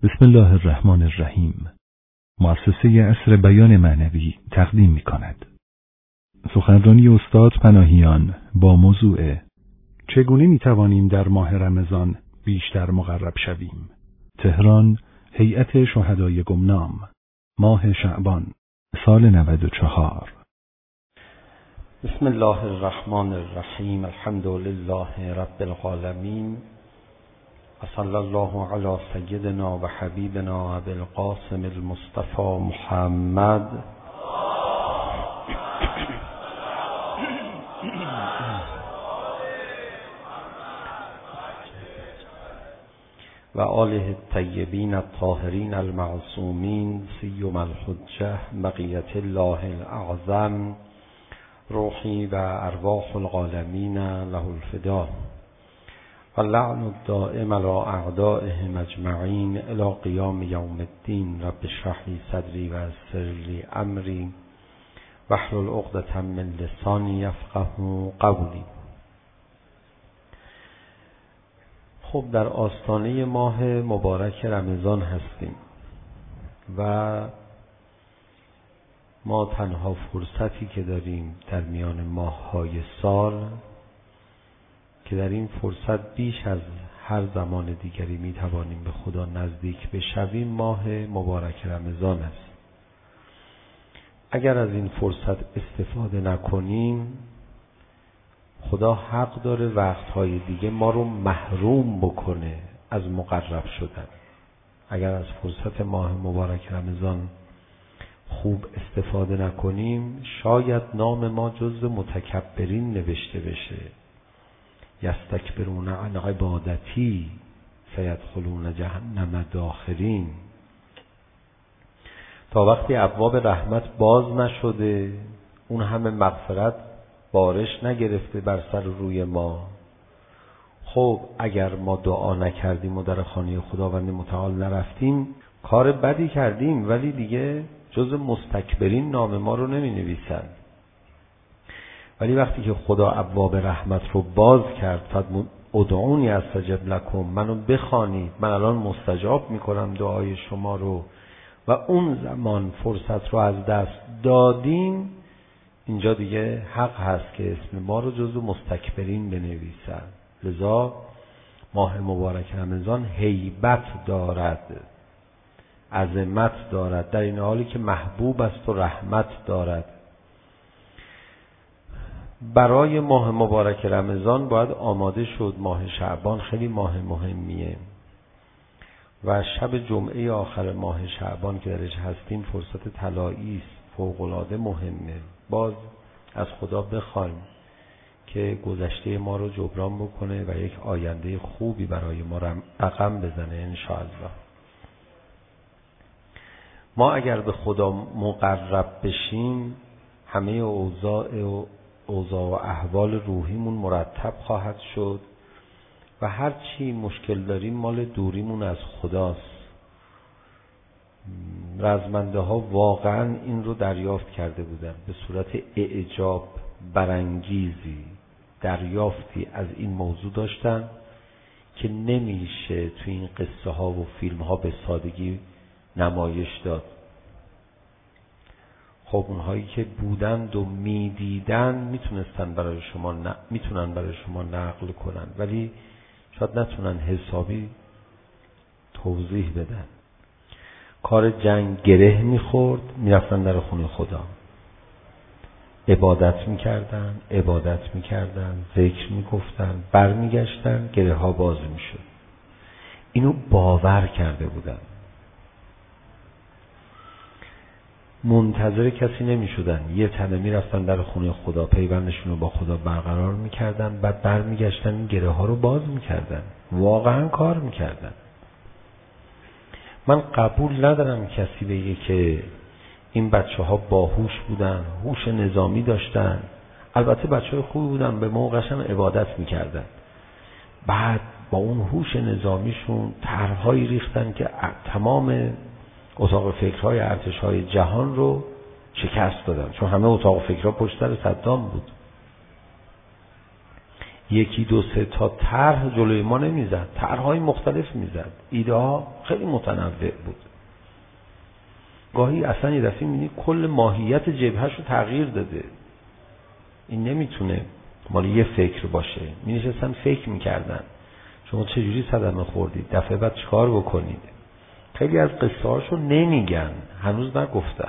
بسم الله الرحمن الرحیم. مؤسسه عصر بیان معنوی تقدیم می‌کند. سخنرانی استاد پناهیان با موضوع چگونه می‌توانیم در ماه رمضان بیشتر مقرب شویم؟ تهران، هیئت شهدای گمنام، ماه شعبان، سال 94. بسم الله الرحمن الرحیم. الحمد لله رب العالمین و صلی الله علی سیدنا و حبیبنا ابی القاسم المصطفى محمد و آله الطیبین الطاهرین المعصومین سیما الحجة بقیة الله الاعظم روحی و ارواح العالمین له الفدا و لعن الدائم علی اعدائهم اجمعین الی قیام یوم الدین. رب اشرح لی صدری و یسر لی امری واحلل عقدة من لسانی یفقهوا قولی. خب در آستانه ماه مبارک رمضان هستیم و ما تنها فرصتی که داریم در میان ماه‌های سال که در این فرصت بیش از هر زمان دیگری می توانیم به خدا نزدیک بشویم ماه مبارک رمضان است. اگر از این فرصت استفاده نکنیم خدا حق داره وقتهای دیگه ما رو محروم بکنه از مقرب شدن. اگر از فرصت ماه مبارک رمضان خوب استفاده نکنیم شاید نام ما جزو متکبرین نوشته بشه. یستکبرون عن عبادتی سیدخلون جهنم داخرین. تا وقتی ابواب رحمت باز نشده، اون همه مغفرت بارش نگرفته بر سر روی ما، خب اگر ما دعا نکردیم و در خانه خداوند متعال نرفتیم کار بدی کردیم، ولی دیگه جز مستکبرین نام ما رو نمی نویسن. ولی وقتی که خدا ابواب رحمت رو باز کرد، ادعونی استجب لکم، منو بخوانید من الان مستجاب میکنم دعای شما رو، و اون زمان فرصت رو از دست دادیم، اینجا دیگه حق هست که اسم ما رو جزو مستکبرین بنویسن. لذا ماه مبارک رمضان هیبت دارد، عظمت دارد، در این حالی که محبوب است و رحمت دارد. برای ماه مبارک رمضان باید آماده شد. ماه شعبان خیلی ماه مهمیه و شب جمعه آخر ماه شعبان که درش هستیم فرصت طلایی است، فوق‌العاده مهمه. باز از خدا بخوایم که گذشته ما رو جبران بکنه و یک آینده خوبی برای ما رقم بزنه انشاءالله. ما اگر به خدا مقرب بشیم همه اوضاع و احوال روحیمون مرتب خواهد شد و هر چی مشکل داریم مال دوریمون از خداست. رزمنده ها واقعا این رو دریافت کرده بودن، به صورت اعجاب برانگیزی دریافتی از این موضوع داشتن که نمیشه تو این قصه ها و فیلم ها به سادگی نمایش داد. خب اونهایی که بودند و میدیدن میتونن برای شما نقل کنن، ولی شاید نتونن حسابی توضیح بدن. کار جنگ گره میخورد، میرفتن در خونه خدا، عبادت میکردن، ذکر میگفتن، برمیگشتن، گره ها باز میشد. اینو باور کرده بودن، منتظر کسی نمی شدن. یه تنه می رفتن در خونه خدا، پیوندشون رو با خدا برقرار می کردن، بعد بر می گشتن این گره ها رو باز می کردن. واقعا کار می کردن. من قبول ندارم کسی بگه که این بچه ها باهوش بودن، هوش نظامی داشتن. البته بچه های خوبی بودن، به موقعش هم عبادت می کردن. بعد با اون هوش نظامیشون طرح‌هایی ریختن که تمام اتاق فکرهای ارتش‌های جهان رو شکست دادن، چون همه اتاق فکرها پشت سر صدام بود. یکی دو سه تا طرح جلوی ما نمیزد، طرح‌های مختلف میزد، ایده ها خیلی متنوع بود. گاهی اصلا یه دفعه می‌بینی کل ماهیت جبهه‌شو تغییر داده. این نمیتونه مال یه فکر باشه. می‌نشستن فکر می‌کردن شما چجوری صدمه خوردید، دفعه بعد چیکار بکنید. خیلی از قصه‌هاشو نمیگن، هنوز نگفتن.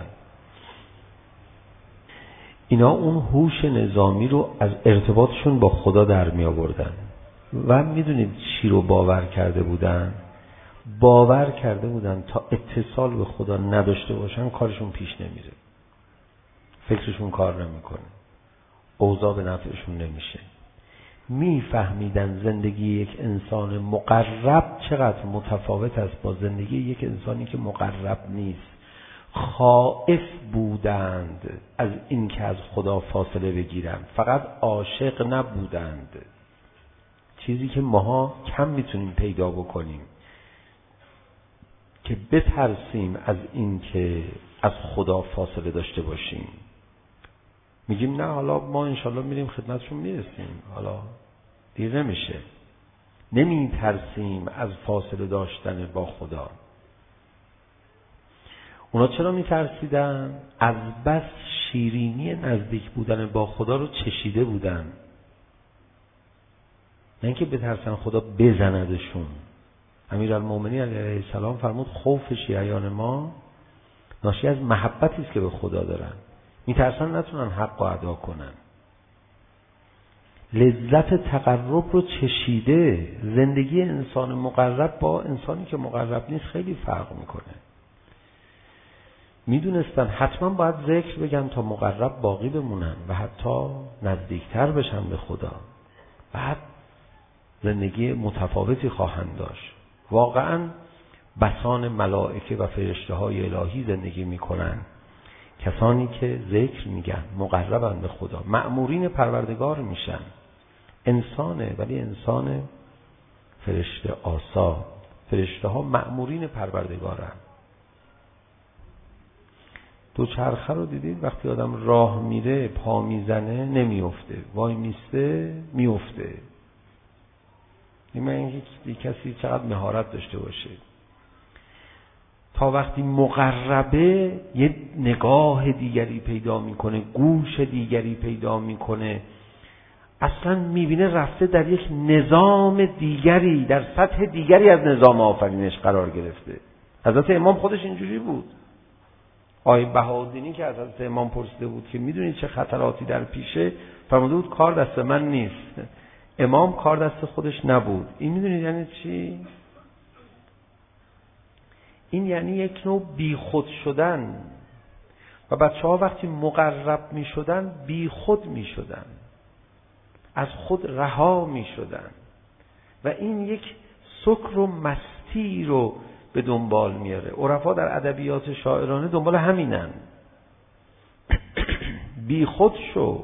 اینا اون هوش نظامی رو از ارتباطشون با خدا در می آوردن و میدونید چی رو باور کرده بودن؟ باور کرده بودن تا اتصال به خدا نداشته باشن کارشون پیش نمیره، فکرشون کار نمیکنه، اوضاع به نفعشون نمیشه. میفهمیدن زندگی یک انسان مقرب چقدر متفاوت است با زندگی یک انسانی که مقرب نیست. خائف بودند از این که از خدا فاصله بگیرند، فقط عاشق نبودند، چیزی که ماها کم میتونیم پیدا بکنیم، که بترسیم از این که از خدا فاصله داشته باشیم. میگیم نه حالا ما انشالله میریم خدمتشون میرسیم، حالا دیر نمیشه. نمیترسیم از فاصله داشتن با خدا. اونا چرا میترسیدن؟ از بس شیرینی نزدیک بودن با خدا رو چشیده بودن، نه اینکه بترسن خدا بزندشون. امیرالمومنین علیه السلام فرمود خوف شیعیان ما ناشی از محبتی است که به خدا دارن، میترسن نتونن حق رو ادا کنن. لذت تقرب رو چشیده. زندگی انسان مقرب با انسانی که مقرب نیست خیلی فرق میکنه. میدونستن حتما باید ذکر بگن تا مقرب باقی بمونن و حتی نزدیکتر بشن به خدا، بعد زندگی متفاوتی خواهند داشت. واقعا بسان ملائکه و فرشته های الهی زندگی میکنن، کسانی که ذکر میگن، مقربن به خدا، مأمورین پروردگار میشن. انسانه ولی انسان فرشته آسا. فرشته ها مأمورین پروردگارن. دوچرخه رو دیدید وقتی آدم راه میره پا میزنه نمیفته، وای میسته میفته. این کسی چقدر مهارت داشته باشه تا وقتی مقربه یه نگاه دیگری پیدا میکنه، گوش دیگری پیدا میکنه، اصلا میبینه رفته در یک نظام دیگری، در سطح دیگری از نظام آفرینش قرار گرفته. حضرت امام خودش اینجوری بود. آقای بهاءالدینی که از حضرت امام پرسیده بود که میدونید چه خطراتی در پیشه، فرموده بود کار دست من نیست. امام کار دست خودش نبود. این میدونید یعنی چی؟ این یعنی یک نوع بی خود شدن. و بچه‌ها وقتی مقرب می شدن بی خود می شدن، از خود رها می شدن و این یک سکر و مستی رو به دنبال میاره. عرفا در ادبیات شاعرانه دنبال همینن. بی خود شو.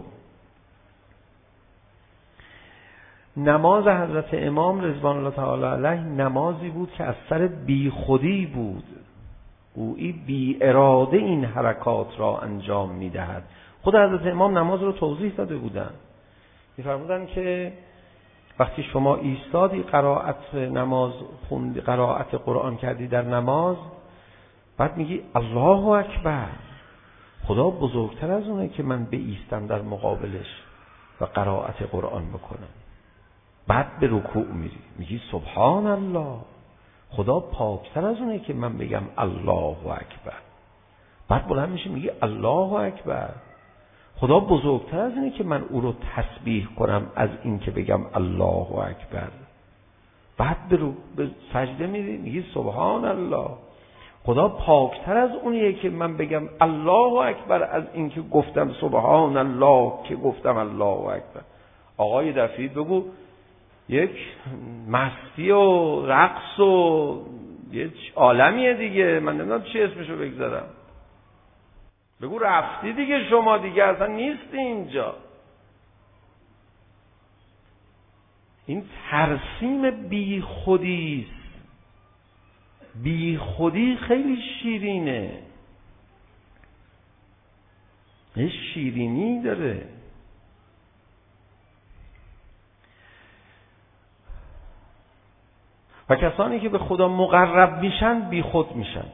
نماز حضرت امام رضوان الله تعالی علیه نمازی بود که از سر بی خودی بود. گویی بی اراده این حرکات را انجام میدهد. خود حضرت امام نماز رو توضیح داده بودن. می‌فرمودن که وقتی شما ایستادی قرائت نماز خوندی، قرائت قرآن کردی در نماز، بعد میگی الله اکبر، خدا بزرگتر از اونه که من بایستم در مقابلش و قرائت قرآن بکنم. بعد به رکوع میگی سبحان الله، خدا پاکتر از اونه که من بگم الله اکبر. بعد بلند میشی میگی الله اکبر، خدا بزرگتر از اینه که من او رو تسبیح کنم از این که بگم الله اکبر. بعد به سجده میگی سبحان الله، خدا پاکتر از اونیه که من بگم الله اکبر از این که گفتم سبحان الله که گفتم الله اکبر. آقای دفعی بگو یک مستی و رقص و یک عالمیه دیگه، من نمیدونم چی اسمشو بگذارم. بگو رفتی دیگه، شما دیگه اصلا نیستی اینجا. این ترسیم بی خودیست. بی خودی خیلی شیرینه، یه شیرینی داره. و کسانی که به خدا مقرب میشن بی خود میشن،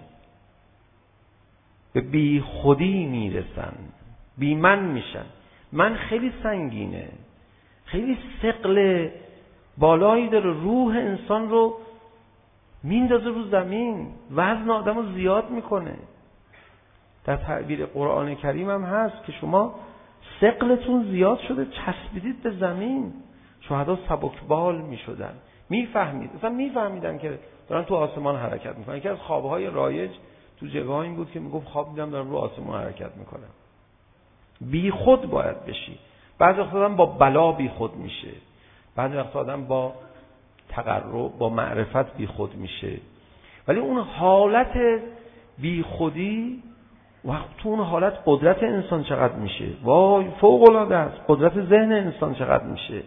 به بی خودی میرسن، بی من میشن. من خیلی سنگینه، خیلی ثقل بالایی داره، روح انسان رو میندازه رو زمین، وزن آدم رو زیاد میکنه. در تعبیر قرآن کریم هم هست که شما ثقلتون زیاد شده، چسبیدید به زمین. شهدا سبکبال میشدن، میفهمید، اصلا میفهمیدن که دارن تو آسمان حرکت میکنن. یکی از خوابهای رایج تو جبهه این بود که میگفت خواب دیدم دارم رو آسمان حرکت میکنم. بی خود باید بشی. بعضی وقت آدم با بلا بی خود میشه، بعضی وقت آدم با تقرب، با معرفت بی خود میشه. ولی اون حالت بی خودی، وقت تو اون حالت قدرت انسان چقدر میشه، وای فوق العاده است. قدرت ذهن انسان چقدر میشه،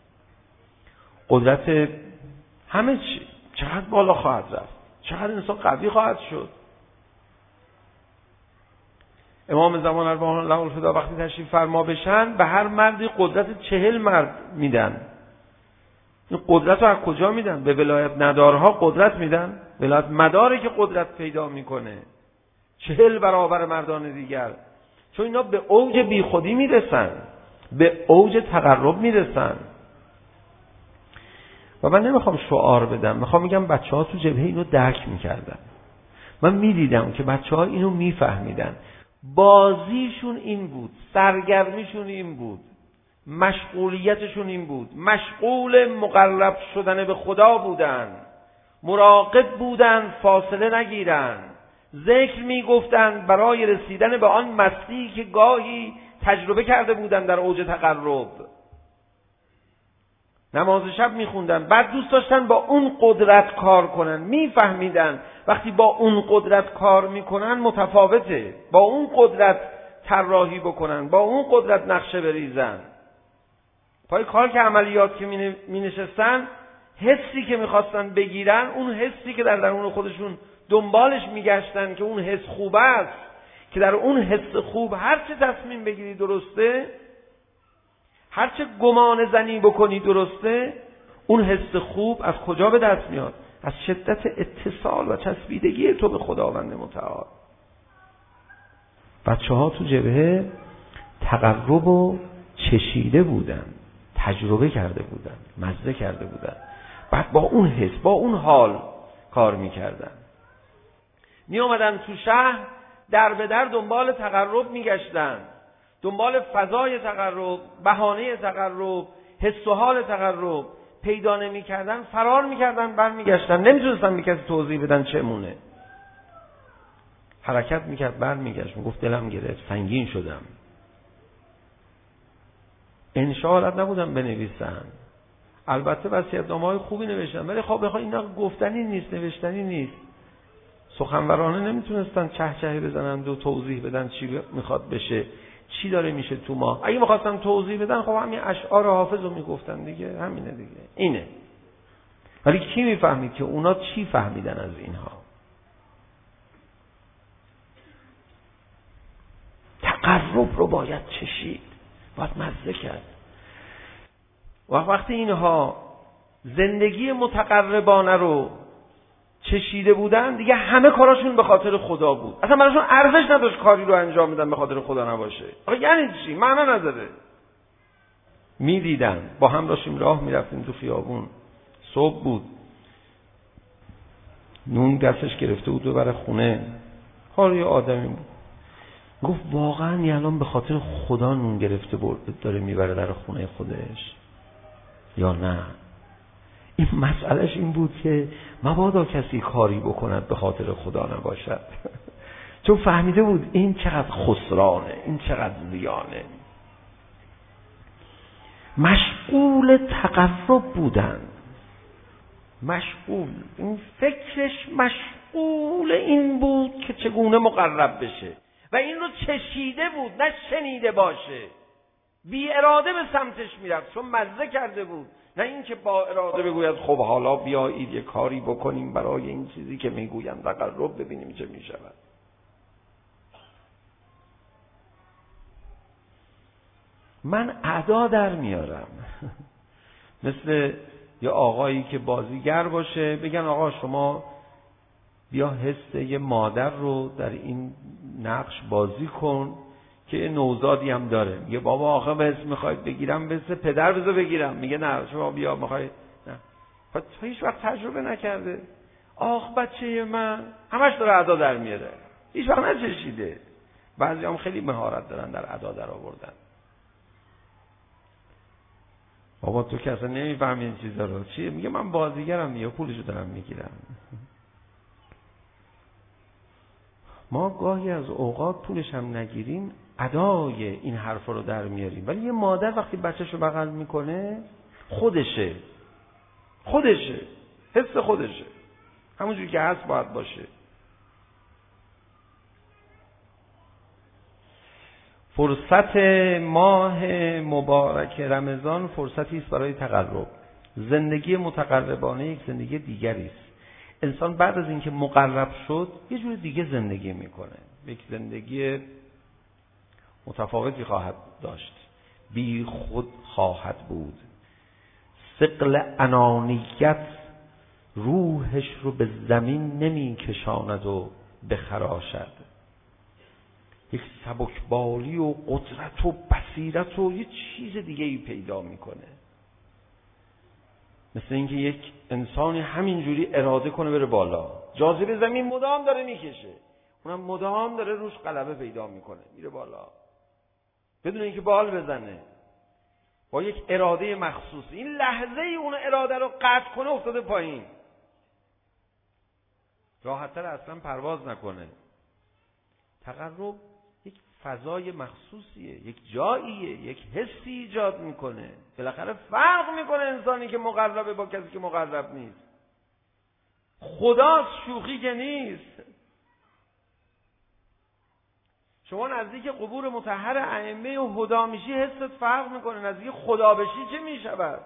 قدرت همه چی چقدر بالا خواهد رفت، چقدر انسان قوی خواهد شد. امام زمان ارواح الله الفدا وقتی تشریف فرما بشن به هر مردی قدرت 40 مرد میدن. این قدرت رو از کجا میدن؟ به ولایت ندارها قدرت میدن. ولایت مداره که قدرت پیدا میکنه 40 برابر مردان دیگر، چون اینا به اوج بی خودی میرسن، به اوج تقرب میرسن. و من نمیخوام شعار بدم، میخوام میگم بچه‌ها تو جبهه اینو درک میکردن. من میدیدم که بچه‌ها اینو میفهمیدن. بازیشون این بود، سرگرمیشون این بود، مشغولیتشون این بود، مشغول مقرب شدن به خدا بودن، مراقب بودن فاصله نگیرن، ذکر میگفتن برای رسیدن به آن مستی که گاهی تجربه کرده بودن در اوج تقرب. نماز شب میخوندن، بعد دوست داشتن با اون قدرت کار کنن. میفهمیدن وقتی با اون قدرت کار میکنن متفاوته، با اون قدرت طراحی بکنن، با اون قدرت نقشه بریزن. پای کار که عملیات که مینشستن، حسی که میخواستن بگیرن، اون حسی که در درون خودشون دنبالش میگشتن که اون حس خوب است، که در اون حس خوب هر چه تصمیم بگیری درسته، هر چه گمان زنی بکنی درسته. اون حس خوب از کجا به دست میاد؟ از شدت اتصال و چسبیدگی تو به خداوند متعال. بچه‌ها تو جبهه تقرب و چشیده بودن، تجربه کرده بودن، مزه کرده بودن، بعد با اون حس، با اون حال کار میکردن. می اومدن تو شهر در به در دنبال تقرب میگشتن، دنبال فضای تقرب، بهانه تقرب، حس و حال تقرب. پیدا نمی‌کردن، فرار می‌کردن، برمیگشتن. نمی‌تونستن به کسی توضیح بدن چمونه. حرکت می‌کرد، برمیگشت، میگفت دلم گرفت، سنگین شدم. انشاءالله نبودم بنویسن. البته وصیت‌نامه‌های خوبی نوشتن، ولی خب بخوای اینا گفتنی نیست، نوشتنی نیست. سخنورانه نمیتونستن چهچهی بزنن و توضیح بدن چی میخواد بشه، چی داره میشه تو ما. اگه میخواستن توضیح بدن خب همین اشعار حافظ رو میگفتن دیگه، همینه دیگه، اینه. ولی کی میفهمید که اونا چی فهمیدن از اینها؟ تقرب رو باید چشید، باید مزه کرد. و وقتی اینها زندگی متقربانه رو چشیده بودن، دیگه همه کاراشون به خاطر خدا بود. اصلا براشون ارزش نداشت کاری رو انجام بدن به خاطر خدا نباشه. آخه یعنی چی؟ معنی نداره. میدیدن، با هم داشتیم راه میرفتیم تو خیابون، صبح بود، نون دستش گرفته بود ببره خونه. حالا یه آدمی بود گفت واقعا یه الان به خاطر خدا نون گرفته داره میبره در خونه خودش یا نه؟ این مسئلهش این بود که مبادا کسی کاری بکند به خاطر خدا نباشد. چون فهمیده بود این چقدر خسرانه، این چقدر زیانه. مشغول تقرب بودن، مشغول، این فکرش مشغول این بود که چگونه مقرب بشه و این رو چشیده بود، نه شنیده باشه. بی اراده به سمتش میرفت چون مزه کرده بود، نه اینکه با اراده بگوید خب حالا بیایید یه کاری بکنیم برای این چیزی که میگویم تقرب ببینیم چه میشود. من ادا در میارم مثل یه آقایی که بازیگر باشه بگن آقا شما بیا حس یه مادر رو در این نقش بازی کن که یه نوزادی هم داره. میگه بابا آخه به اسم میخواید بگیرم به اسم پدر بذار بگیرم. میگه نه شما بیا میخواید. نه تو هیچ وقت تجربه نکرده. آخ بچه من همش داره ادا در میاره، هیچ وقت نچشیده. بعضی هم خیلی مهارت دارن در ادا در آوردن. بابا تو که اصلا نمیفهمی این چیزا رو. چیه؟ میگه من بازیگرم یا پولشو دارم میگیرم. ما گاهی از اوقات پولش هم نگیریم ادای این حرفا رو در میاریم، ولی یه مادر وقتی بچه‌شو بغل میکنه خودشه، حس خودشه، همونجوری که هست باید باشه. فرصت ماه مبارک رمضان فرصتی است برای تقرب. زندگی متقربانه یک زندگی دیگری است. انسان بعد از اینکه مقرب شد یه جور دیگه زندگی میکنه، یک زندگی متفاوتی خواهد داشت، بی خود خواهد بود. ثقل انانیت روحش رو به زمین نمی کشاند و بخراشد. یک سبکبالی و قدرت و بصیرت و یه چیز دیگه ای پیدا میکنه. مثل اینکه یک انسانی همینجوری اراده کنه بره بالا، جاذبه زمین مدام داره میکشه، اونم مدام داره روش غلبه پیدا میکنه، میره بالا بدون اینکه بال بزنه، با یک اراده مخصوص. این لحظه ای اون اراده رو قطع کنه افتاده پایین، راحت‌تر اصلا پرواز نکنه. تقرب یک فضای مخصوصیه، یک جاییه، یک حسی ایجاد میکنه. بالاخره فرق میکنه انسانی که مقربه با کسی که مقرب نیست. خداست، شوخی که نیست. شما نزدیک قبور مطهر ائمه و هدا میشی حست فرق میکنه، نزدیک خدا بشی چه میشود؟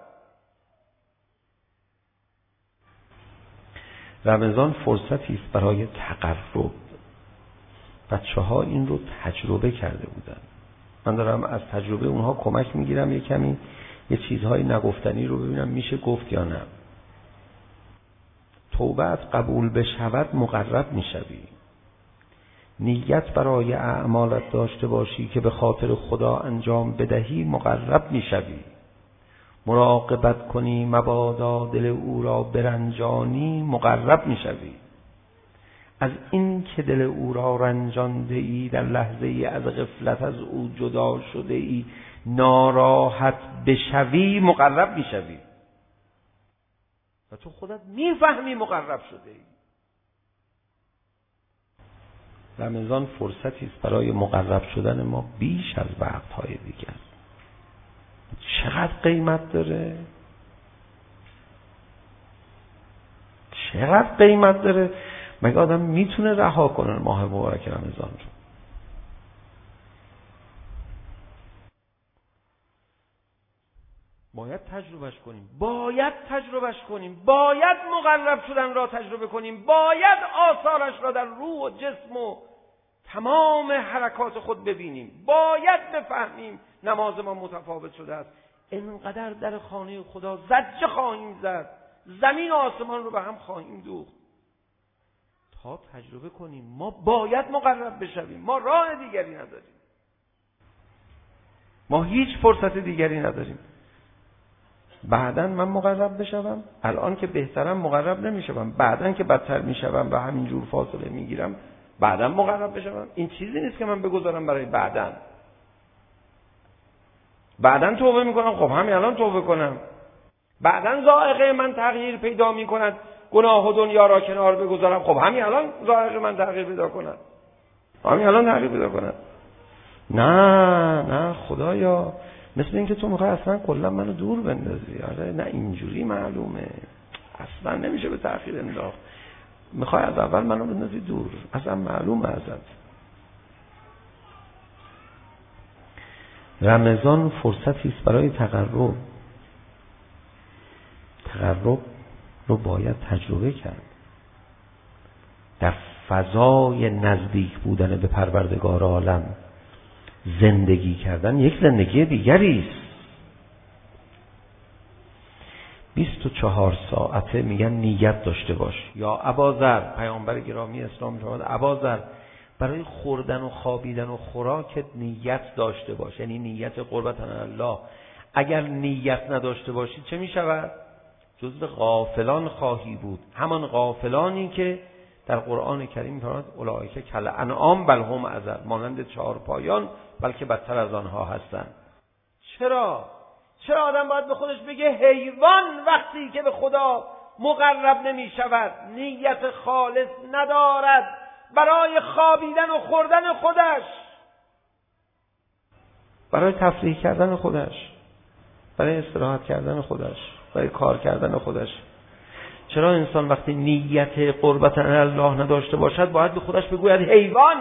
رمضان فرصتی است برای تقرب. بچه‌ها این رو تجربه کرده بودن. من دارم از تجربه اونها کمک میگیرم یه کمی یه چیزهای نگفتنی رو ببینم میشه گفت یا نه. توبه‌ات قبول بشود مقرب میشوی. نیت برای اعمالت داشته باشی که به خاطر خدا انجام بدهی مقرب میشوی. مراقبت کنی مبادا دل او را برنجانی مقرب میشوی. از این که دل او را رنجانده ای در لحظه ای از غفلت از او جدا شده ای ناراحت بشوی مقرب میشوی و تو خودت میفهمی مقرب شده ای. رمضان فرصتی است برای مقرب شدن ما بیش از وقت‌های دیگر. چقدر قیمت داره؟ چقدر قیمت داره؟ مگه آدم میتونه رها کنه ماه مبارک رمضان رو؟ باید تجربهش کنیم، باید مقرب شدن را تجربه کنیم، باید آثارش را در روح و جسم و تمام حرکات خود ببینیم، باید بفهمیم نماز ما متفاوت شده است. اینقدر در خانه خدا زجه خواهیم زد، زمین و آسمان رو به هم خواهیم دوخت تا تجربه کنیم. ما باید مقرب بشویم، ما راه دیگری نداریم، ما هیچ فرصت دیگری نداریم. بعداً من مقرب بشوم، الان که بهترم مقرب نمیشوم، بعداً که بدتر میشوم و همینجور فاصله میگیرم بعداً مقرب بشوم. این چیزی نیست که من بگذارم برای بعداً توبه میکنم، خب همین الان توبه کنم. بعداً ذائقه من تغییر پیدا میکند، گناه و دنیا را کنار بگذارم، خب همین الان ذائقه من تغییر پیدا کند، همین الان تغییر پیدا کند. نه خدایا، مثل اینکه تو میخوای اصلا کلا منو دور بندازی. آره نه اینجوری معلومه، اصلا نمیشه به تأخیر انداخت. میخوای از اول منو بندازی دور، اصلا معلومه ازت. رمضان فرصتی است برای تقرب. تقرب رو باید تجربه کرد. در فضای نزدیک بودن به پروردگار عالم زندگی کردن یک زندگی دیگری است. 24 ساعته میگن نیت داشته باش. یا اباذر، پیامبر گرامی اسلام میفرماد اباذر برای خوردن و خوابیدن و خوراکت نیت داشته باش، یعنی نیت قربت الله. اگر نیت نداشته باشی چه میشود؟ جزو غافلان خواهی بود، همان غافلانی که در قرآن کریم میفرماد اولئک کالانعام بل هم اضل، مانند چهارپایان بلکه بدتر از آنها هستند. چرا آدم باید به خودش بگه حیوان وقتی که به خدا مقرب نمی شود، نیت خالص ندارد برای خوابیدن و خوردن خودش، برای تفریح کردن خودش، برای استراحت کردن خودش، برای کار کردن خودش. چرا انسان وقتی نیت قربت الله نداشته باشد باید به خودش بگوید حیوان؟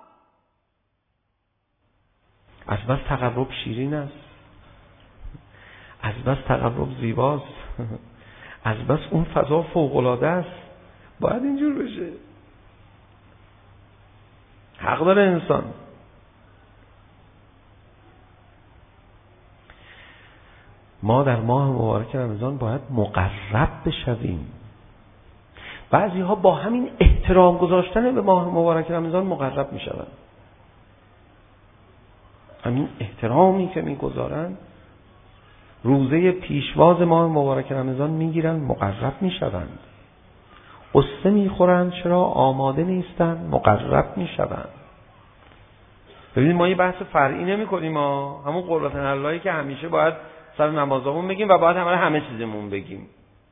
از بس تقرب شیرین است، از بس تقرب زیباست، از بس اون فضا فوق‌العاده است، باید اینجور بشه. حق داره انسان. ما در ماه مبارک رمضان باید مقرب بشویم. بعضی ها با همین احترام گذاشتن به ماه مبارک رمضان مقرب می شوند. همین احترامی که می گذارن روزه پیشواز ماه مبارک رمضان می گیرن، مقرب می شوند. قصه می خورند چرا آماده نیستن، مقرب می شوند. ببینید ما یه بحث فرعی نمی کنیم، ما همون قربت اللهی که همیشه باید سر نمازامون بگیم و باید همه چیزمون بگیم.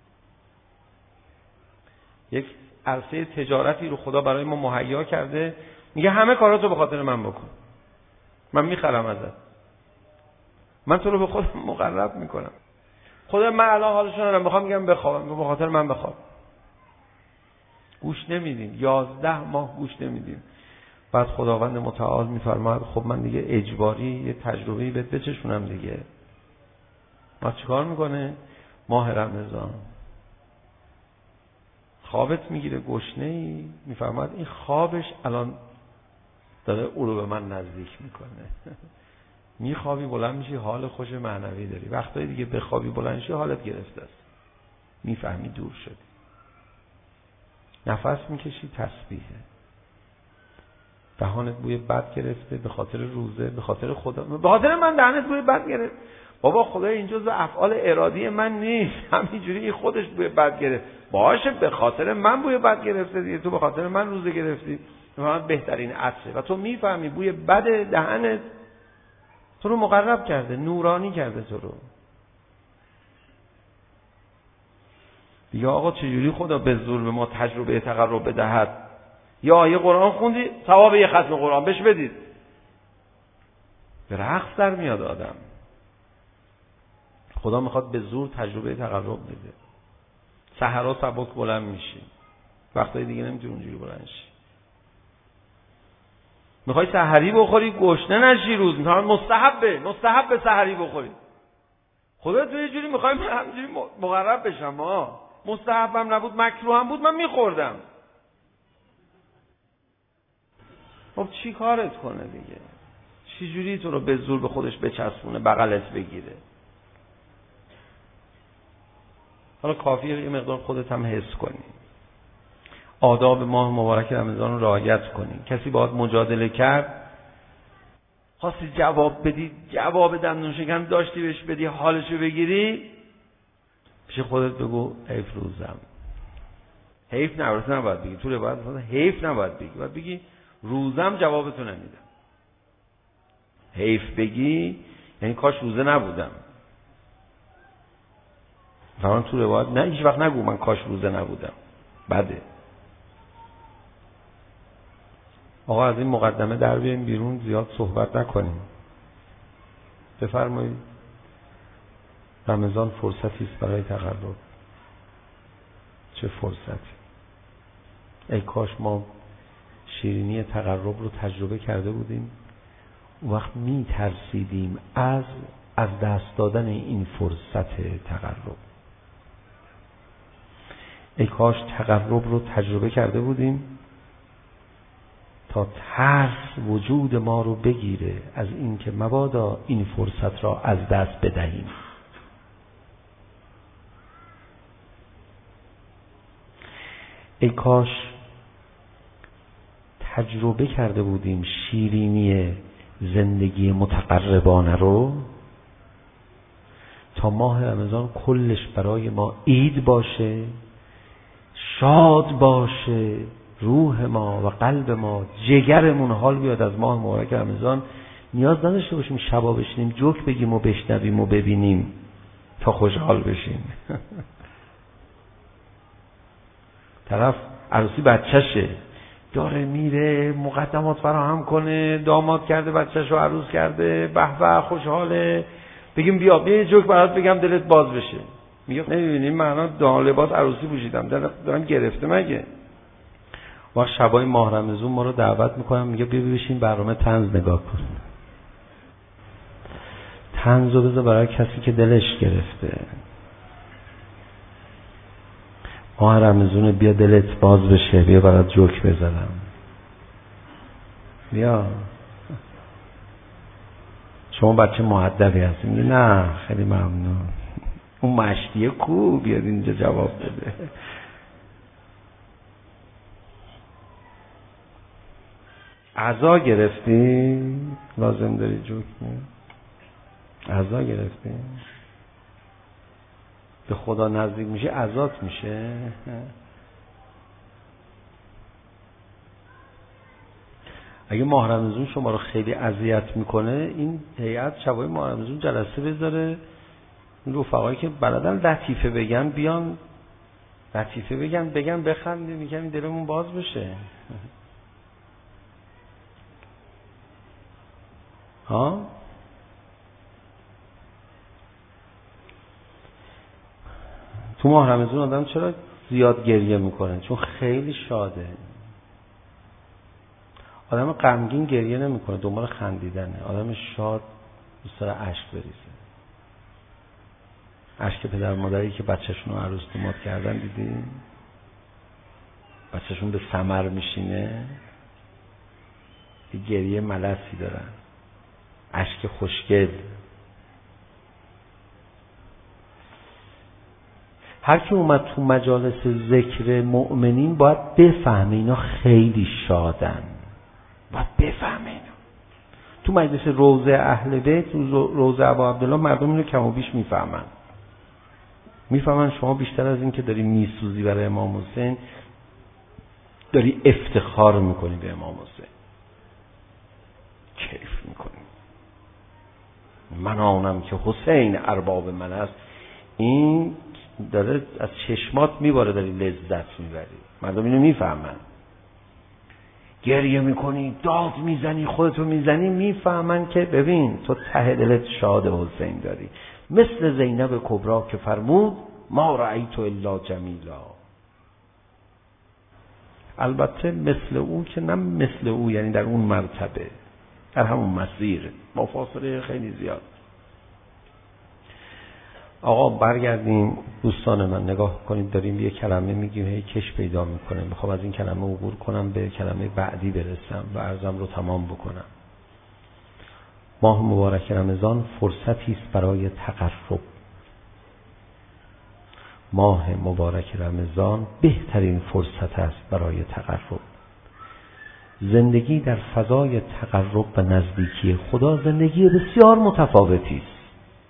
یک عرصه تجارتی رو خدا برای ما مهیا کرده، میگه همه کاراتو به خاطر من بکن، من میخرم ازت، من تو رو به خودم مقرب میکنم. خدا من الان حالشون ندارم، میخوام میگم بخواب، به خاطر من بخواب. گوش نمیدیم، 11 ماه گوش نمیدیم. بعد خداوند متعال میفرماید خب من دیگه اجباری یه تجربه‌ای بهت بچشونم دیگه. ما چیکار میکنه؟ ماه رمضان خوابت میگیره گشنه‌ای، میفرماید این خوابش الان داره او رو به من نزدیک میکنه. میخوابی بلند میشی، حال خوش معنوی داری. وقتایی دیگه بخوابی بلند شی حالت گرفته است، میفهمی دور شدی. نفس میکشی تسبیحه، دهانت بوی بد گرفته به خاطر روزه، به خاطر خدا، به خاطر من دهنت بوی بد گرفت. بابا خدا این جزء افعال ارادی من نیست، همینجوری خودش بوی بد گرفت. باشه به خاطر من بوی بد گرفته دیگه، تو به خاطر من روزه گرفتی. من بهترین عطره و تو میفهمی بوی بد دهنت تو رو مقرب کرده، نورانی کرده تو رو. دیگه آقا چجوری خدا به زور به ما تجربه تقرب بدهد؟ یا آیه قرآن خوندی ثواب یه ختم قرآن بهش بدید، به رقص در میاد آدم. خدا میخواد به زور تجربه تقرب بده. سحرا سبک بلند میشی، وقتای دیگه نمیتونی اونجوری بلند شی. میخوای سحری بخوری گشنه نشی، روز مستحب سحری بخوری. خدا تو یه جوری میخوای من همینجوری مقرب بشم. ما مستحبم نبود مکروه هم بود من میخوردم. خب چی کارت کنه دیگه؟ چی جوری تو رو به زور به خودش بچسبونه، بغلت بگیره؟ حالا کافیه یه مقدار خودت هم حس کنی، آداب ماه مبارک رمضان رو رعایت کنی. کسی باهات مجادله کرد، خواستی جواب بدی، جواب دندون شکن داشتی بهش بدی، حالشو بگیری، پیش خودت بگو حیف روزم. حیف نباید بگی، تو روایت حیف نباید بگی، باید بگی روزم جوابتو نمیدم. حیف بگی یعنی کاش روزه نبودم. فرمان تو روایت نه، هیچ وقت نگو من کاش روزه نبودم، بده. آقا از این مقدمه در بیایم بیرون، زیاد صحبت نکنیم. بفرمایید. رمضان فرصتی است برای تقرب. چه فرصتی! ای کاش ما شیرینی تقرب رو تجربه کرده بودیم، اون وقت می ترسیدیم از دست دادن این فرصت تقرب. ای کاش تقرب رو تجربه کرده بودیم تا ترس وجود ما رو بگیره از این که مبادا این فرصت را از دست بدهیم. ای کاش تجربه کرده بودیم شیرینی زندگی متقربانه رو، تا ماه رمضان کلش برای ما عید باشه، شاد باشه، روح ما و قلب ما، جگرمون حال بیاد از ماه مبارک رمضان، نیاز نداشته باشیم شبا بشینیم جوک بگیم و بشنویم و ببینیم تا خوشحال بشیم. طرف عروسی بچهشه، داره میره مقدمات فراهم کنه، داماد کرده بچه‌شو عروس کرده، به به خوشحاله، بگیم بیا یه جوک برات بگم دلت باز بشه. میگه نمی‌بینی من لباس عروسی پوشیدم دارم گرفته مگه. وقت شبای ماه رمضان ما رو دعوت میکنم، میگه بیا بشین برنامه طنز نگاه کن. طنز رو بذار برای کسی که دلش گرفته. ماه رمضان بیا دلت باز بشه، بیا برات جوک بزنم، بیا. شما بچه مؤدبی هستی، میگه نه خیلی ممنون، اون مشتیه کو بیاد اینجا جواب بده. عزا گرفتی؟ لازم داری جوک می؟ عزا گرفتی؟ به خدا نزدیک میشه عزات میشه. اگه ماه رمضان شما رو خیلی اذیت میکنه، این هیئت شبای ماه رمضان جلسه بذاره، این رفقایی که بلدن لطیفه بگن بیان لطیفه بگن بخندیم، میگم این دلمون باز بشه. ها تو ماه رمضان آدم چرا زیاد گریه میکنه؟ چون خیلی شاده. آدم غمگین گریه نمیکنه، دنبال خندیدنه. آدم شاد دوست داره اشک بریزه. اشک پدر مادری که بچه‌شون رو عروس داماد کردن دیدین؟ بچه‌شون به ثمر میشینه، یه گریه ملسی دارن، اشک خوشگل. هر کی اومد تو مجالس ذکر مؤمنین باید بفهمه اینا خیلی شادن، باید بفهمه اینا. تو مجلس روضه اهل بیت، روضه ابا عبدالله، مردم اینو کم و بیش میفهمن شما بیشتر از این که داری میسوزی برای امام حسین، داری افتخار میکنی به امام حسین، کیف میکنی. من آنم که حسین ارباب من است، این داره از چشمات میباره، داری لذت میبری. مردم اینو میفهمن. گریه میکنی، داد میزنی، خودتو میزنی، میفهمن که ببین تو ته دلت شاد حسین داری. مثل زینب کبرا که فرمود ما رأیت الا جمیلا. البته مثل او که نه مثل او، یعنی در اون مرتبه، در همون مسیر، با فاصله خیلی زیاد. آقا برگردیم دوستان من، نگاه کنید داریم یه کلمه میگیم هی کش پیدا میکنه. میخوام از این کلمه عبور کنم به کلمه بعدی برسم و عرضم رو تمام بکنم. ماه مبارک رمضان فرصتی است برای تقرب. ماه مبارک رمضان بهترین فرصت است برای تقرب. زندگی در فضای تقرب و نزدیکی خدا زندگی بسیار متفاوتی است.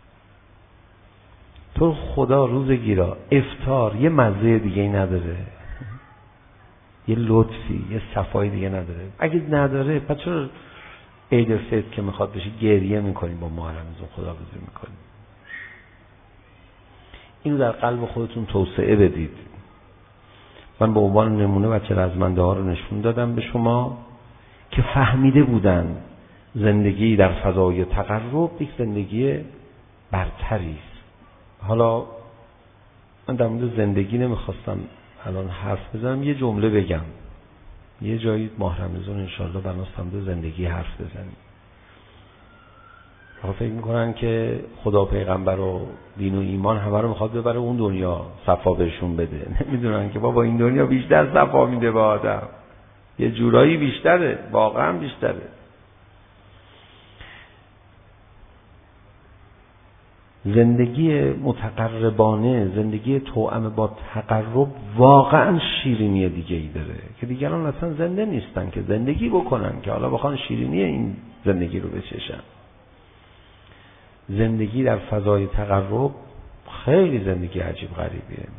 تو خدا روزگیرا افطار یه مزه دیگه نداره، یه لطفی، یه صفای دیگه نداره. اگه نداره پس چرا عید فطر که میخواد بشه گریه میکنیم، با ماه رمضان خداحافظی میکنیم؟ اینو در قلب خودتون توسعه بدید. من به عنوان نمونه بچه رزمنده ها رو نشون دادم به شما که فهمیده بودن زندگی در فضای تقرب یک زندگی برتری است. حالا من در مورد زندگی نمیخواستم الان حرف بزنم، یه جمله بگم. یه جایی ماه رمضان انشالله بناستم در زندگی حرف بزنیم. آقا فکر میکنن که خدا پیغمبر و دین و ایمان همه رو میخواد ببره اون دنیا صفا بهشون بده. نمیدونن که بابا این دنیا بیشتر صفا میده به آدم، یه جورایی بیشتره، واقعا بیشتره. زندگی متقربانه، زندگی توأم با تقرب واقعا شیرینی دیگه ای داره که دیگران اصلا زنده نیستن که زندگی بکنن که حالا بخوان شیرینی این زندگی رو بچشن. زندگی در فضای تقرب خیلی زندگی عجیب غریبیه.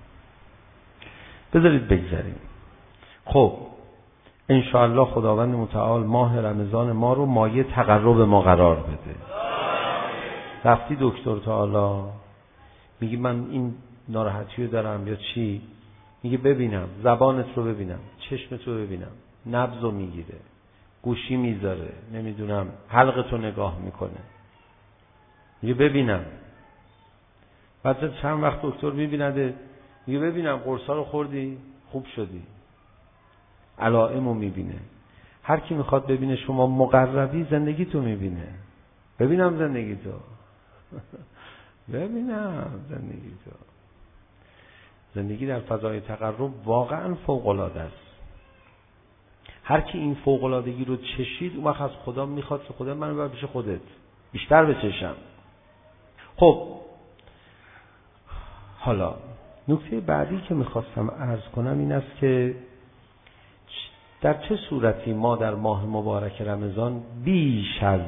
بذارید بگذاریم. خب انشاءالله خداوند متعال ماه رمضان ما رو مایه تقرب ما قرار بده. رفتی دکتر تا حالا میگی من این ناراحتی رو دارم یا چی؟ میگه ببینم زبانت رو ببینم، چشمت رو ببینم، نبض رو میگیره، گوشی میذاره، نمیدونم حلقت رو نگاه میکنه، میگه ببینم. بعد چند وقت دکتر میبینده میگه ببینم قرصا رو خوردی خوب شدی، علائم رو میبینه. هر کی میخواد ببینه شما مقربی زندگی تو میبینه. ببینم زندگی تو ببینم زندگی تو. زندگی در فضای تقرب واقعا فوق‌العاده است. هر کی این فوق‌العادگی رو چشید اون وقت از خدا میخواد که خدا منو ببر پیش خودت بیشتر بچشم. خب حالا نکته بعدی که میخواستم عرض کنم این است که در چه صورتی ما در ماه مبارک رمضان بیش از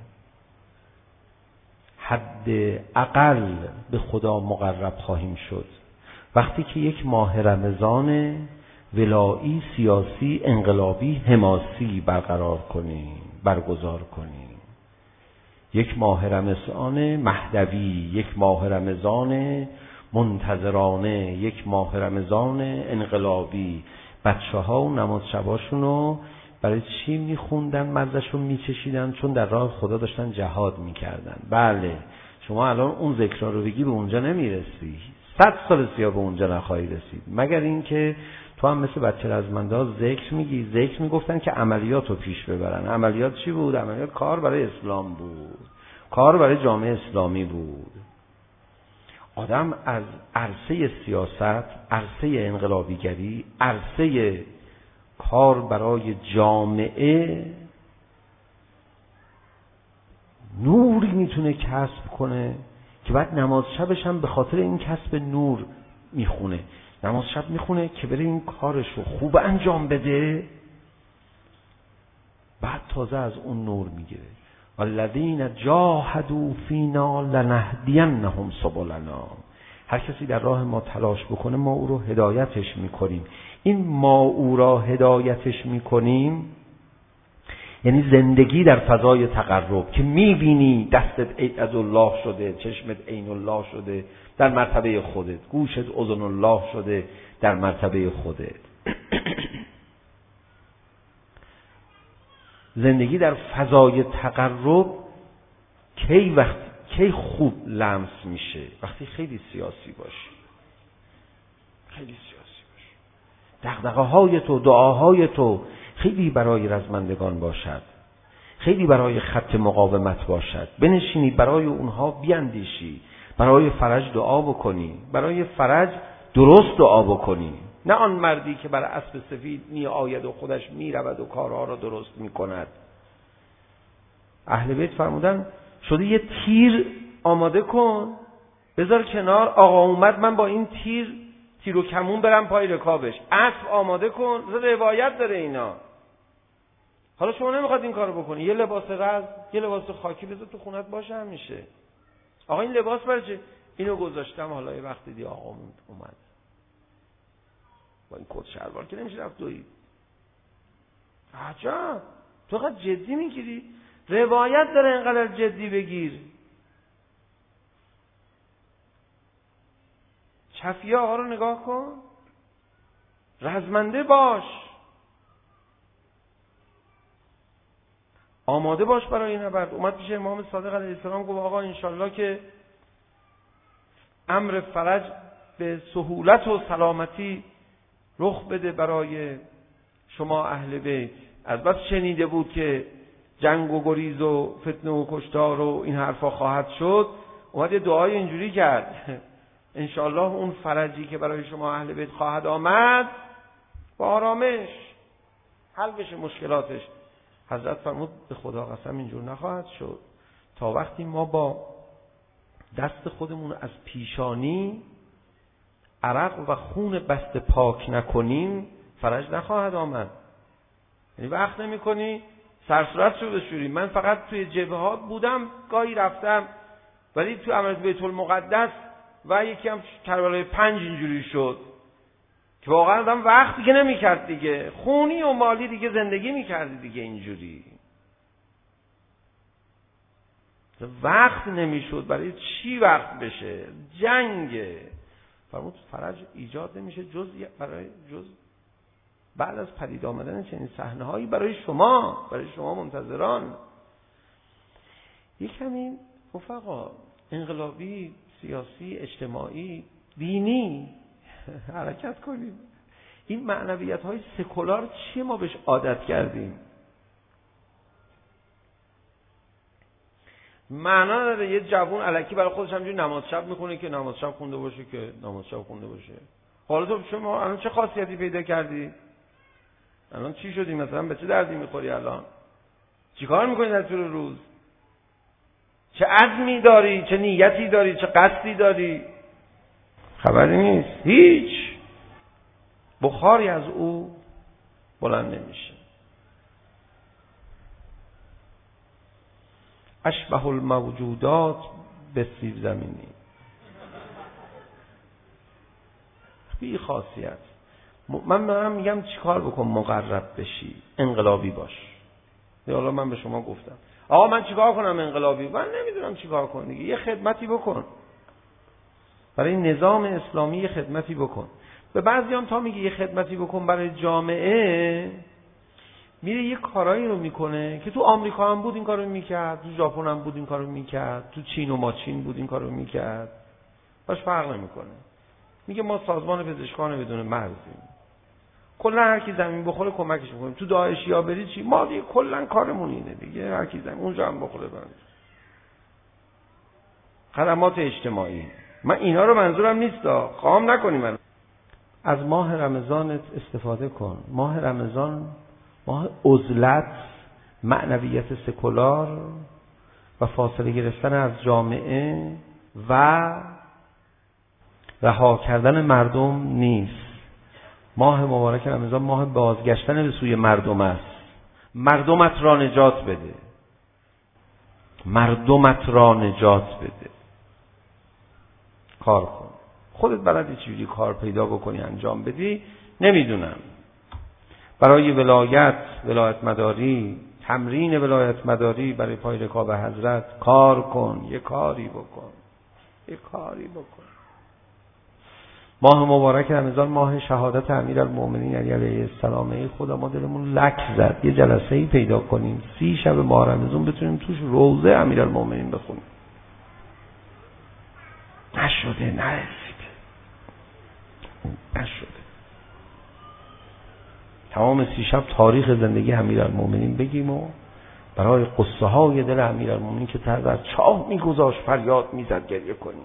حد اقل به خدا مقرب خواهیم شد. وقتی که یک ماه رمضان ولایی، سیاسی، انقلابی، حماسی برگزار کنیم. یک ماه رمضان مهدوی، یک ماه رمضان منتظرانه، یک ماه رمضان انقلابی. بچه‌ها و نماز شباشونو برای چی میخوندن، مزه‌شون میچشیدن؟ چون در راه خدا داشتن جهاد میکردن. بله شما الان اون ذکرها رو بگی به اونجا نمیرسی، 100 سال سیا به اونجا نخواهی رسید، مگر اینکه تو هم مثل بچه رزمنده ذکر میگی. ذکر میگفتن که عملیات رو پیش ببرن. عملیات چی بود؟ عملیات کار برای اسلام بود، کار برای جامعه اسلامی بود. آدم از عرصه سیاست، عرصه انقلابیگری، عرصه کار برای جامعه نوری میتونه کسب کنه که بعد نماز شبش هم به خاطر این کسب نور میخونه. نماز شب میخونه که بره این کارش رو خوب انجام بده، بعد تازه از اون نور میگیره. والذین جاهدوا فینا لنهدینهم سبلنا. هر کسی در راه ما تلاش بکنه ما او رو هدایتش میکنیم. این ما او را هدایتش میکنیم یعنی زندگی در فضای تقرب که میبینی دستت عید الله شده، چشمت عین الله شده در مرتبه خودت، گوشت اذن الله شده در مرتبه خودت. زندگی در فضای تقرب کی خوب لمس میشه؟ وقتی خیلی سیاسی باشی، خیلی سیاسی باشی، دغدغه های تو، دعاهای تو خیلی برای رزمندگان باشد، خیلی برای خط مقاومت باشد. بنشینی برای اونها بیاندیشی، برای فرج دعا بکنی، برای فرج درست دعا بکنی، نه آن مردی که بر اسب سفید می آید و خودش می رود و کارها را درست می کند. اهل بیت فرمودن شده یه تیر آماده کن بذار کنار، آقا اومد من با این تیر و کمون برم پای رکابش. اسب آماده کن، روایت داره اینا. حالا شما نمیخواد این کارو بکنی، یه لباس رز، یه لباس خاکی بذار تو خونت باشه همیشه. آقا این لباس برای چه؟ اینو گذاشتم حالا یه وقتی دی آقا اومد با این کت شلوار که نمیشه رفت دوید. عجب تو قد جدی میگیری؟ روایت داره اینقدر جدی بگیر. چفیه آقا رو نگاه کن، رزمنده باش، آماده باش برای نبرد. اومد پیش امام صادق علیه السلام گفت آقا انشالله که امر فرج به سهولت و سلامتی رخ بده برای شما اهل بیت. از بس شنیده بود که جنگ و گریز و فتنه و کشتار و این حرفا خواهد شد، اومد یه دعای اینجوری کرد انشالله اون فرجی که برای شما اهل بیت خواهد آمد با آرامش حل بشه مشکلاتش. حضرت فرمود به خدا قسم اینجور نخواهد شد تا وقتی ما با دست خودمون از پیشانی عرق و خون بسته پاک نکنیم فرج نخواهد آمد. یعنی وقت نمی کنی سرصورت شو بشوری. من فقط توی جبهات بودم، گاهی رفتم، ولی توی عملیات بیت المقدس و یکی هم کربلای 5 اینجوری شد که واقعا آدم وقت دیگه نمی کرد دیگه، خونی و مالی دیگه زندگی می کردی دیگه. اینجوری وقت نمی شد. برای چی وقت بشه؟ جنگه. فرمود فرج ایجاد نمیشه جز بعد از پدید آمدن چنین صحنه‌هایی برای شما منتظران. یکمی رفقا انقلابی، سیاسی، اجتماعی، دینی حرکت کنیم. این معنویت‌های سکولار چیه ما بهش عادت کردیم؟ معنا نداره یه جوون الکی برای خودش همینجوری نماز شب میخونه که نماز شب خونده باشه. حالا تو شما الان چه خاصیتی پیدا کردی؟ الان چی شدی؟ مثلا به چه دردی میخوری؟ الان چی کار میکنی در طول روز؟ چه عزمی داری؟ چه نیتی داری؟ چه قصدی داری؟ خبری نیست. هیچ بخاری از او بلند نمیشه. اشبه الموجودات به سیب زمینی. بی خاصیت. من میگم چیکار بکن مقرب بشی؟ انقلابی باش. حالا من به شما گفتم آقا من چیکار کنم انقلابی؟ من نمیدونم چیکار کن دیگه. یه خدمتی بکن برای نظام اسلامی، یه خدمتی بکن. به بعضیان تا میگه یه خدمتی بکن برای جامعه، میره یه کارایی رو میکنه که تو آمریکا هم بود این کارو میکرد، تو ژاپن هم بود این کارو میکرد، تو چین و ماچین بود این کارو میکرد، باش فرق نمیکنه. میگه ما سازمان پزشکان بدون مرزیم، کلا هر کی زمین بخوره کمکش میکنیم. تو داعشیا بری چی؟ ما دیگه کلا کارمون اینه دیگه، هر کی زمین اونجا هم بخوره بریم. خدمات اجتماعی. من اینا رو منظورم نیست، خام نکنی. من از ماه رمضان استفاده کن. ماه رمضان ماه عزلت، معنویت سکولار و فاصله گرفتن از جامعه و رها کردن مردم نیست. ماه مبارک رمضان ماه بازگشتن به سوی مردم است. مردمت را نجات بده. کار کن. خودت بلدی چجوری کار پیدا بکنی انجام بدی؟ نمیدونم. برای ولایت مداری، تمرین ولایت مداری برای پای رکاب حضرت کار کن. یه کاری بکن. ماه مبارک رمضان ماه شهادت امیرالمومنین علی علیه السلام. خدا ما دلمون لک زد یه جلسه‌ای پیدا کنیم 30 شب ماه رمضان بتونیم توش روضه امیرالمومنین بخونیم. نشده. تمام 30 شب تاریخ زندگی امیرالمومنین بگیم و برای قصه های دل امیرالمومنین که در چاه میگذاشت فریاد میزد گریه کنیم.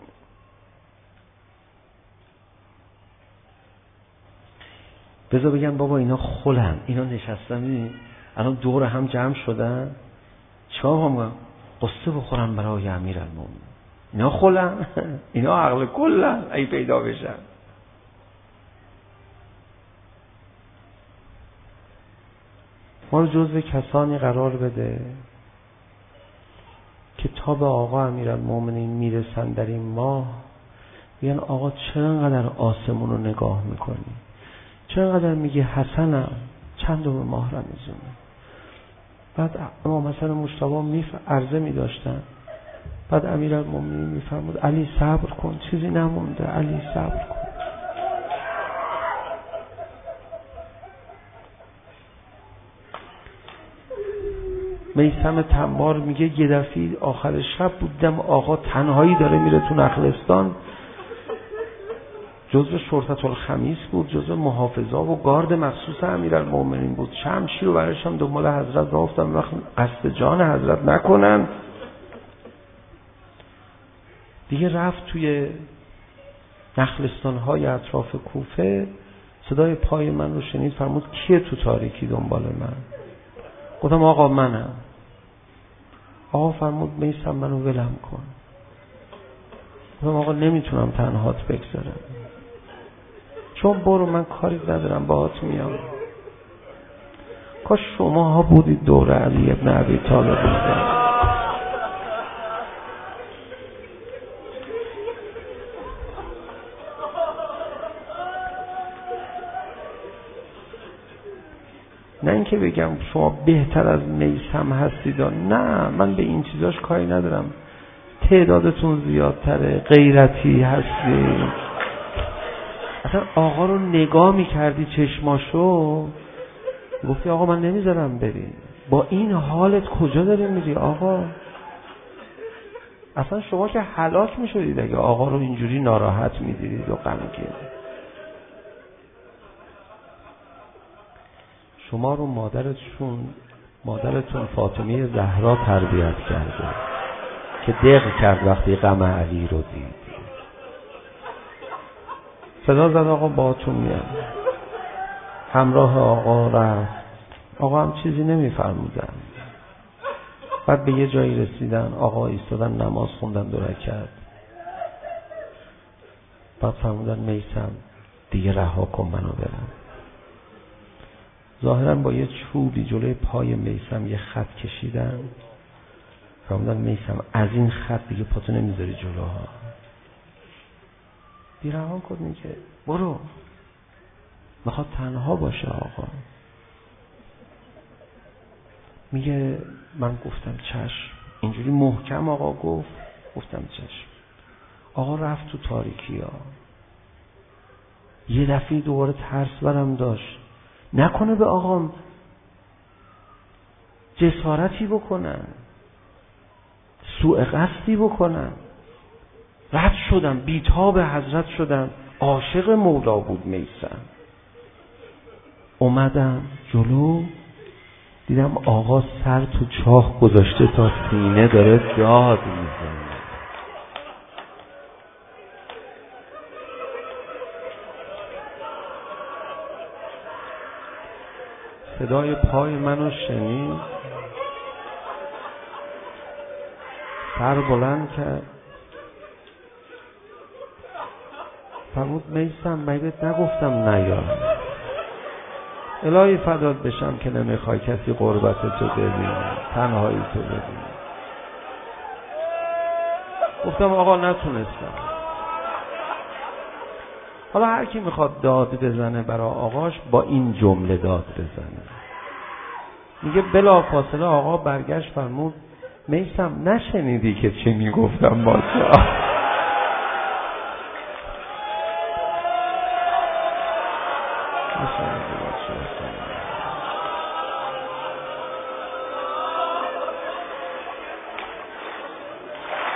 بذار بگن بابا اینا خلن، اینا نشستن الان دور هم جمع شدن چیکار هم قصه بخورن برای امیرالمومنین. اینا خلن، اینا عقل کلن ای پیدا بشن. ما رو جزو کسانی قرار بده که تا به آقا امیرالمومنین میرسن در این ماه بیان آقا چرا انقدر آسمون رو نگاه میکنی؟ چرا انقدر میگه حسنم چندم ماه رمضانه؟ بعد امام حسن مجتبی عرضه میداشتن، بعد امیرالمومنین میفرمود علی صبر کن، چیزی نمونده، علی صبر کن. میثم تنبار میگه یه دفعه آخر شب بودم آقا تنهایی داره میره تو نخلستان، جزو شرطة الخمیس بود، جزو محافظا و گارد مخصوص امیرالمومنین بود. شمشیر رو برشم دنبال حضرت رافتم وقت قصد جان حضرت نکنن. دیگه رفت توی نخلستان‌های اطراف کوفه، صدای پای من رو شنید، فرمود کیه تو تاریکی دنبال من؟ گفتم آقا منم. آقا فرمود میثم منو ولم کن. آقا نمیتونم تنهات بگذارم، چون برو من کاری ندارم باهات میام. کاش شماها بودید دور علی ابن ابی طالب بودن. نه اینکه بگم شما بهتر از میثم هستید، نه، من به این چیزاش کاری ندارم. تعدادتون زیادتره، غیرتی هستی. اصلا آقا رو نگاه میکردی چشماشو، گفتی آقا من نمیذارم بری. با این حالت کجا داری میری آقا؟ اصلا شما که هلاک میشدید اگه آقا رو اینجوری ناراحت میدیدید و غمگین. شما رو مادرتون فاطمه زهرا تربیت کرده که دق کرد وقتی غم علی رو دید. صدا زد آقا باهاتون میاد. همراه آقا رفت. آقا هم چیزی نمیفرمودن. بعد به یه جایی رسیدن، آقا ایستادن نماز خوندن 2 رکعت. بعد فرمودن میثم دیگه رها کن منو برم. ظاهرا با یه چوبی جلوی پای میثم یه خط کشیدن. فرمودن میثم از این خط دیگه پاتو نمیذاری جلوها. رها کنی که برو. میخواد تنها باشه آقا. میگه من گفتم چشم. اینجوری محکم آقا گفتم چشم. آقا رفت تو تاریکی ها. یه دفعه دوباره ترس برم داشت نکنه به آقام جسارتی بکنن، سوء قصدی بکنن. رد شدم، بیتاب حضرت شدم. عاشق مولا بود میثم. اومدم جلو، دیدم آقا سر تو چاه گذاشته تا سینه داره داد میزنه. صدای پای منو شنید، سر بلند کرد، فرمود میثم مگه نگفتم نیا؟ الهی فدات بشم که نمیخوای کسی قربت تو ببینه، تنهایی تو ببینه. گفتم آقا نتونستم. حالا هر کی میخواد داد بزنه برای آقاش با این جمله داد بزنه. میگه بلا فاصله آقا برگشت فرمود میثم نشنیدی که چی میگفتم باشه؟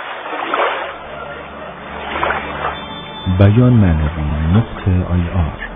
بیان معنوی نقطه IR